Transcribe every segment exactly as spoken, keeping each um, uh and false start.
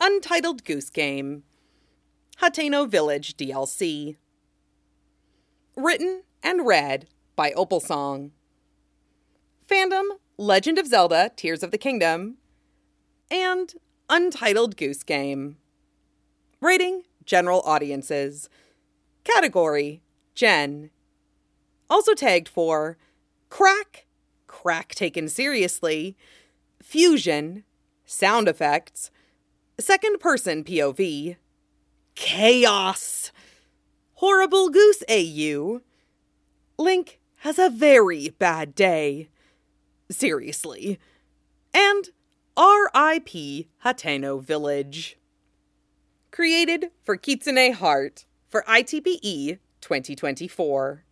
Untitled Goose Game, Hateno Village D L C. Written and read by Opalsong. Fandom, Legend of Zelda, Tears of the Kingdom, and Untitled Goose Game. Rating, General Audiences. Category, Gen. Also tagged for Crack, Crack Taken Seriously, Fusion, Sound Effects, Second Person P O V, Chaos, Horrible Goose A U, Link has a very bad day, seriously, and R I P Hateno Village. Created for Kitsune Heart for I T B E twenty twenty-four.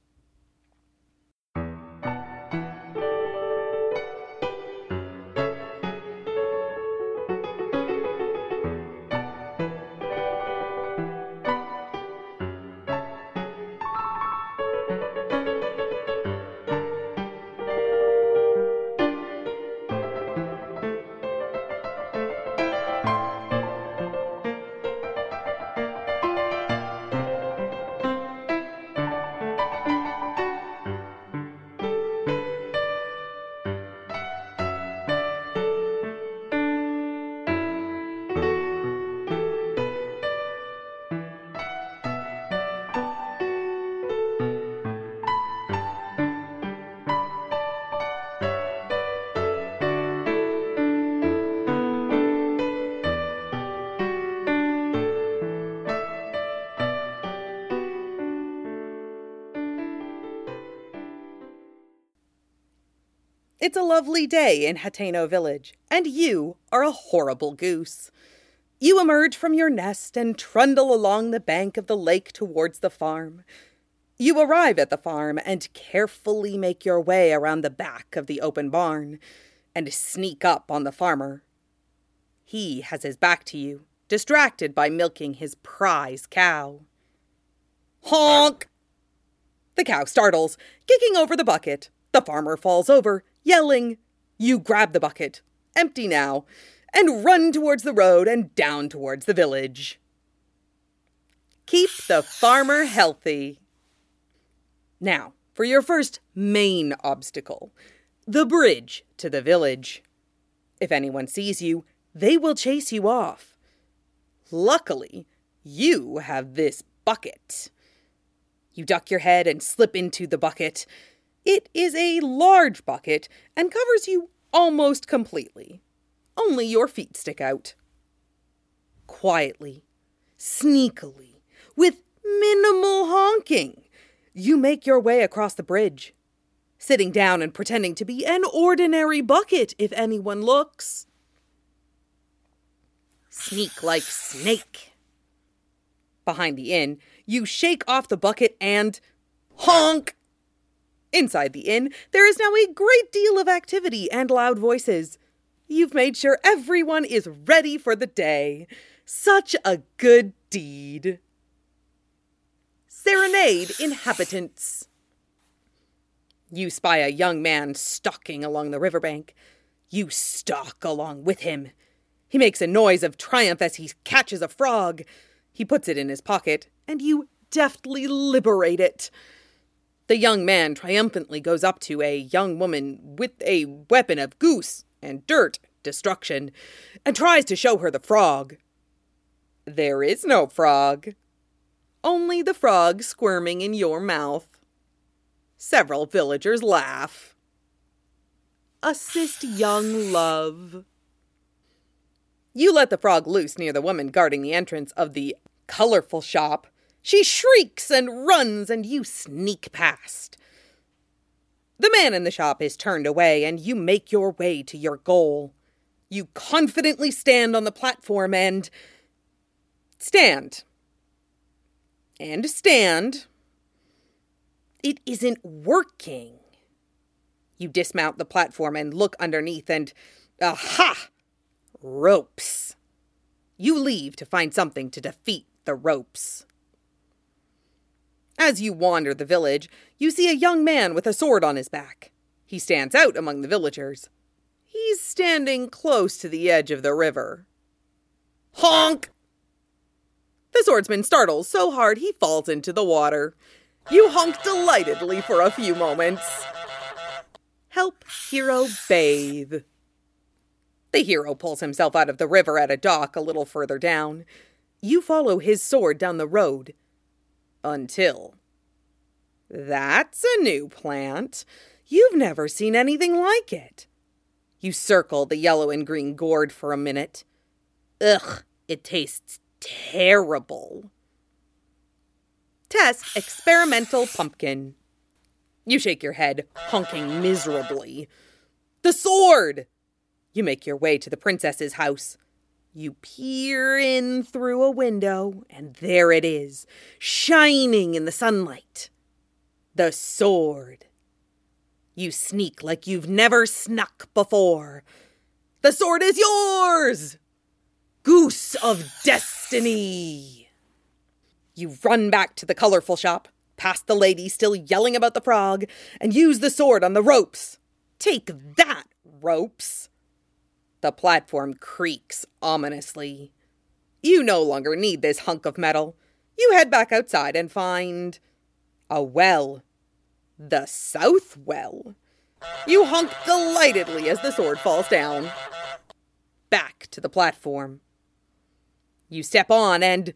It's a lovely day in Hateno Village, and you are a horrible goose. You emerge from your nest and trundle along the bank of the lake towards the farm. You arrive at the farm and carefully make your way around the back of the open barn and sneak up on the farmer. He has his back to you, distracted by milking his prize cow. Honk! The cow startles, kicking over the bucket. The farmer falls over, yelling. You grab the bucket, empty now, and run towards the road and down towards the village. Keep the farmer healthy. Now, for your first main obstacle, the bridge to the village. If anyone sees you, they will chase you off. Luckily, you have this bucket. You duck your head and slip into the bucket. It is a large bucket and covers you almost completely. Only your feet stick out. Quietly, sneakily, with minimal honking, you make your way across the bridge, sitting down and pretending to be an ordinary bucket if anyone looks. Sneak like snake. Behind the inn, you shake off the bucket and honk. Inside the inn, there is now a great deal of activity and loud voices. You've made sure everyone is ready for the day. Such a good deed. Serenade inhabitants. You spy a young man stalking along the riverbank. You stalk along with him. He makes a noise of triumph as he catches a frog. He puts it in his pocket, and you deftly liberate it. The young man triumphantly goes up to a young woman with a weapon of goose and dirt destruction and tries to show her the frog. There is no frog. Only the frog squirming in your mouth. Several villagers laugh. Assist young love. You let the frog loose near the woman guarding the entrance of the colorful shop. She shrieks and runs, and you sneak past. The man in the shop is turned away, and you make your way to your goal. You confidently stand on the platform and stand. And stand. It isn't working. You dismount the platform and look underneath, and aha! Ropes. You leave to find something to defeat the ropes. As you wander the village, you see a young man with a sword on his back. He stands out among the villagers. He's standing close to the edge of the river. Honk! The swordsman startles so hard he falls into the water. You honk delightedly for a few moments. Help hero bathe. The hero pulls himself out of the river at a dock a little further down. You follow his sword down the road. Until... That's a new plant. You've never seen anything like it. You circle the yellow and green gourd for a minute. Ugh, it tastes terrible. Test experimental pumpkin. You shake your head, honking miserably. The sword! You make your way to the princess's house. You peer in through a window, and there it is, shining in the sunlight. The sword. You sneak like you've never snuck before. The sword is yours! Goose of destiny! You run back to the colorful shop, past the lady still yelling about the frog, and use the sword on the ropes. Take that, ropes! The platform creaks ominously. You no longer need this hunk of metal. You head back outside and find a well. The South Well. You honk delightedly as the sword falls down. Back to the platform. You step on and...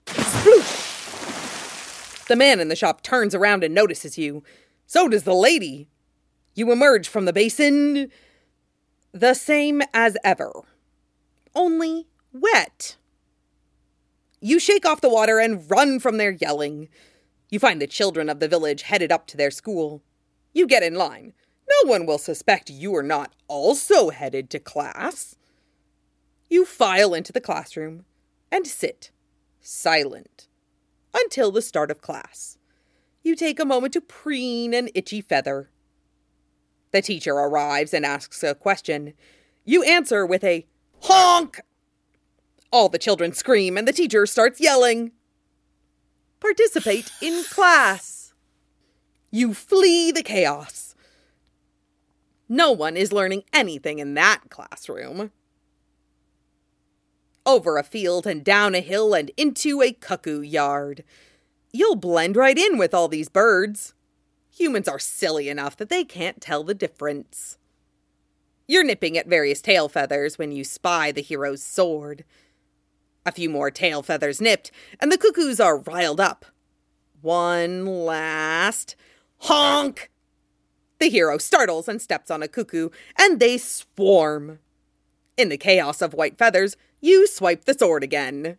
sploosh! The man in the shop turns around and notices you. So does the lady. You emerge from the basin... the same as ever. Only wet. You shake off the water and run from there yelling. You find the children of the village headed up to their school. You get in line. No one will suspect you are not also headed to class. You file into the classroom and sit, silent, until the start of class. You take a moment to preen an itchy feather. The teacher arrives and asks a question. You answer with a honk! All the children scream and the teacher starts yelling. Participate in class. You flee the chaos. No one is learning anything in that classroom. Over a field and down a hill and into a cuckoo yard. You'll blend right in with all these birds. Humans are silly enough that they can't tell the difference. You're nipping at various tail feathers when you spy the hero's sword. A few more tail feathers nipped, and the cuckoos are riled up. One last honk! The hero startles and steps on a cuckoo, and they swarm. In the chaos of white feathers, you swipe the sword again.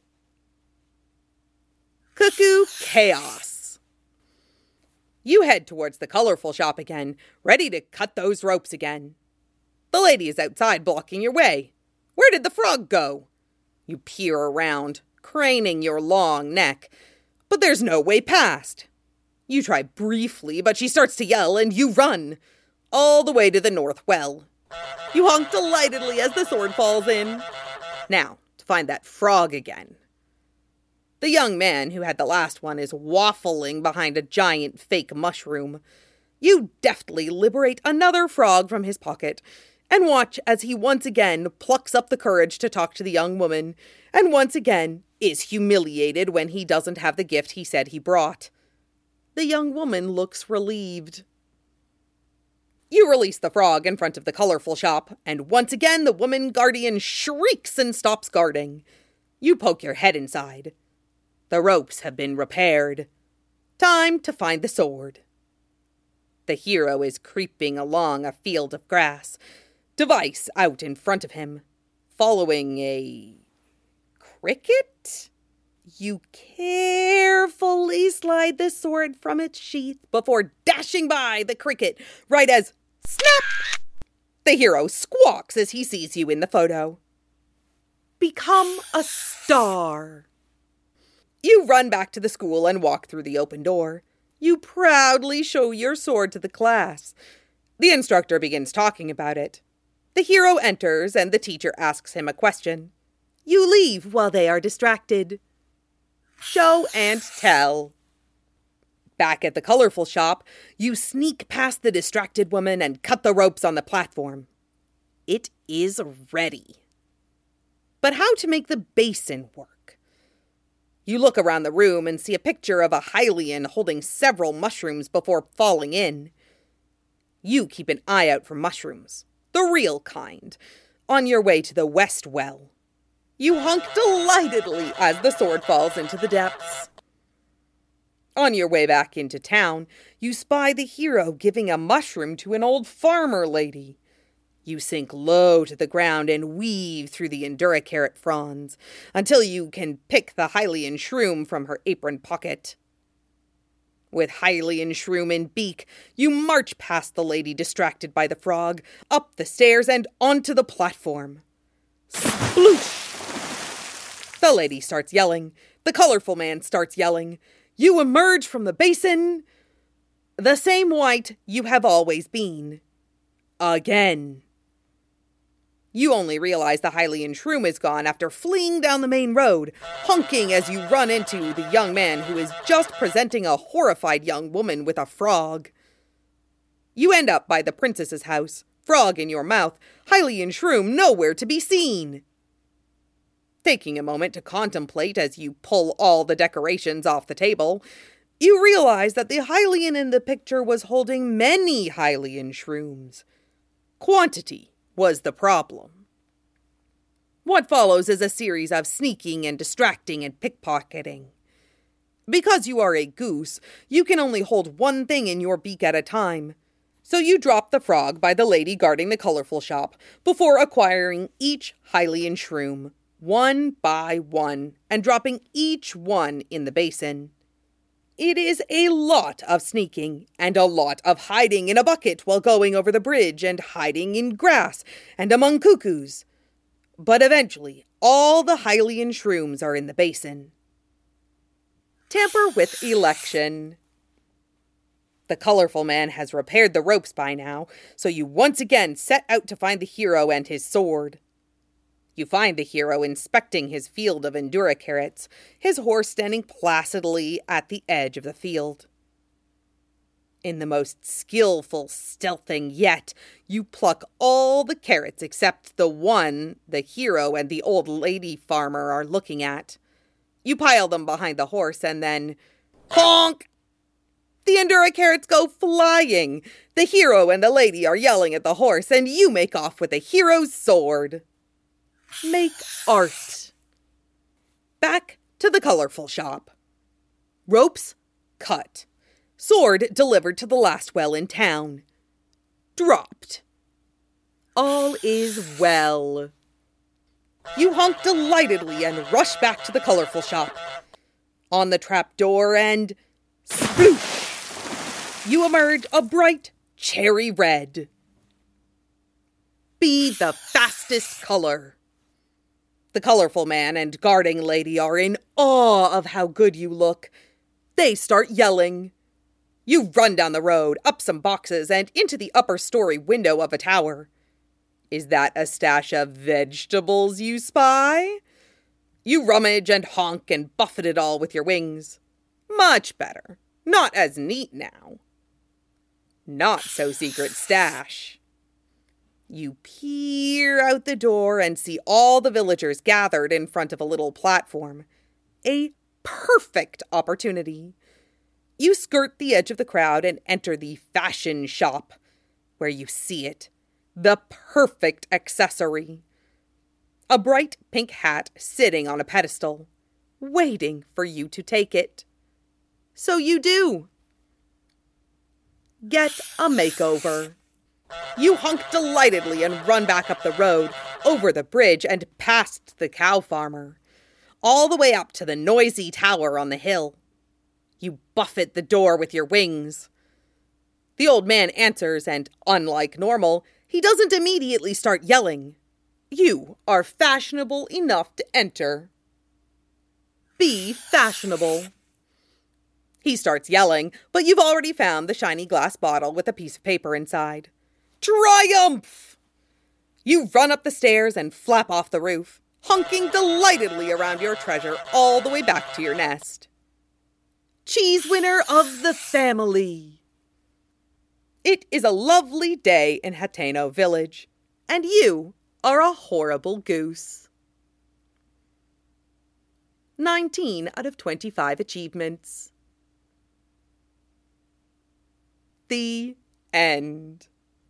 Cuckoo chaos. You head towards the colorful shop again, ready to cut those ropes again. The lady is outside blocking your way. Where did the frog go? You peer around, craning your long neck, but there's no way past. You try briefly, but she starts to yell and you run, all the way to the North Well. You honk delightedly as the sword falls in. Now, to find that frog again. The young man who had the last one is waffling behind a giant fake mushroom. You deftly liberate another frog from his pocket and watch as he once again plucks up the courage to talk to the young woman, and once again is humiliated when he doesn't have the gift he said he brought. The young woman looks relieved. You release the frog in front of the colorful shop, and once again the woman guardian shrieks and stops guarding. You poke your head inside. The ropes have been repaired. Time to find the sword. The hero is creeping along a field of grass, device out in front of him, following a cricket. You carefully slide the sword from its sheath before dashing by the cricket right as snap! The hero squawks as he sees you in the photo. Become a star. You run back to the school and walk through the open door. You proudly show your sword to the class. The instructor begins talking about it. The hero enters and the teacher asks him a question. You leave while they are distracted. Show and tell. Back at the colorful shop, you sneak past the distracted woman and cut the ropes on the platform. It is ready. but how to make the basin work. You look around the room and see a picture of a Hylian holding several mushrooms before falling in. You keep an eye out for mushrooms, the real kind, on your way to the west well. You honk delightedly as the sword falls into the depths. On your way back into town, you spy the hero giving a mushroom to an old farmer lady. You sink low to the ground and weave through the Enduracarrot fronds until you can pick the Hylian shroom from her apron pocket. With Hylian shroom in beak, you march past the lady distracted by the frog, up the stairs and onto the platform. Sploosh! The lady starts yelling. The colorful man starts yelling. You emerge from the basin, the same white you have always been. Again. You only realize the Hylian shroom is gone after fleeing down the main road, honking as you run into the young man who is just presenting a horrified young woman with a frog. You end up by the princess's house, frog in your mouth, Hylian shroom nowhere to be seen. Taking a moment to contemplate as you pull all the decorations off the table, you realize that the Hylian in the picture was holding many Hylian shrooms. Quantity was the problem. What follows is a series of sneaking and distracting and pickpocketing. Because you are a goose, you can only hold one thing in your beak at a time. So you drop the frog by the lady guarding the colorful shop before acquiring each Hylian shroom, one by one, and dropping each one in the basin. It is a lot of sneaking, and a lot of hiding in a bucket while going over the bridge, and hiding in grass, and among cuckoos. But eventually, all the Hylian shrooms are in the basin. Tamper with election. The colorful man has repaired the ropes by now, so you once again set out to find the hero and his sword. You find the hero inspecting his field of Enduracarrots, his horse standing placidly at the edge of the field. In the most skillful stealthing yet, you pluck all the carrots except the one the hero and the old lady farmer are looking at. You pile them behind the horse and then, honk! The Enduracarrots go flying. The hero and the lady are yelling at the horse, and you make off with the hero's sword. Make art. Back to the colorful shop. Ropes cut. Sword delivered to the last well in town. Dropped. All is well. You honk delightedly and rush back to the colorful shop. On the trap door and sploosh! You emerge a bright cherry red. Be the fastest color. The colorful man and guarding lady are in awe of how good you look. They start yelling. You run down the road, up some boxes, and into the upper story window of a tower. Is that a stash of vegetables you spy? You rummage and honk and buffet it all with your wings. Much better. Not as neat now. Not so secret stash. You peer out the door and see all the villagers gathered in front of a little platform. A perfect opportunity. You skirt the edge of the crowd and enter the fashion shop, where you see it. The perfect accessory. A bright pink hat sitting on a pedestal, waiting for you to take it. So you do. Get a makeover. You honk delightedly and run back up the road, over the bridge and past the cow farmer, all the way up to the noisy tower on the hill. You buffet the door with your wings. The old man answers, and unlike normal, he doesn't immediately start yelling. You are fashionable enough to enter. Be fashionable. He starts yelling, but you've already found the shiny glass bottle with a piece of paper inside. Triumph! You run up the stairs and flap off the roof, honking delightedly around your treasure all the way back to your nest. Cheese winner of the family! It is a lovely day in Hateno Village, and you are a horrible goose. nineteen out of twenty-five achievements. The end.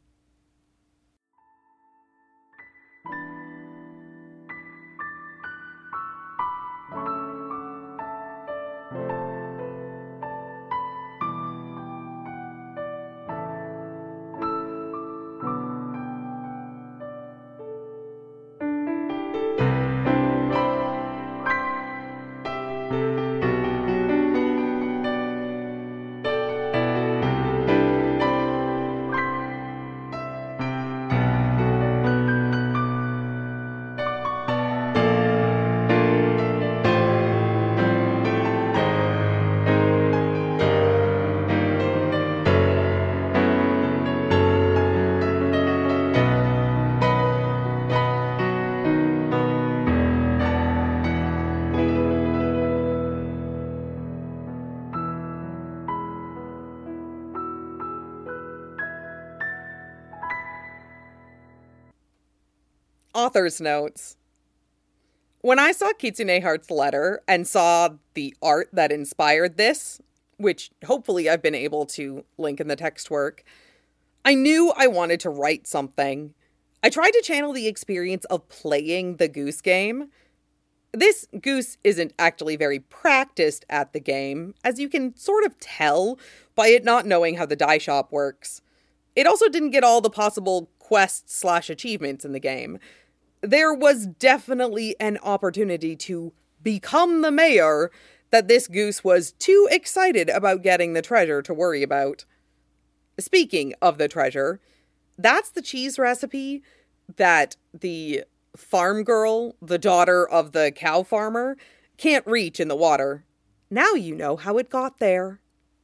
Author's notes. When I saw Kitsune Heart's letter and saw the art that inspired this, which hopefully I've been able to link in the text work, I knew I wanted to write something. I tried to channel the experience of playing the Goose game. This Goose isn't actually very practiced at the game, as you can sort of tell by it not knowing how the die shop works. It also didn't get all the possible quests slash achievements in the game. There was definitely an opportunity to become the mayor that this Goose was too excited about getting the treasure to worry about. Speaking of the treasure, that's the cheese recipe that the farm girl, the daughter of the cow farmer, can't reach in the water. Now you know how it got there.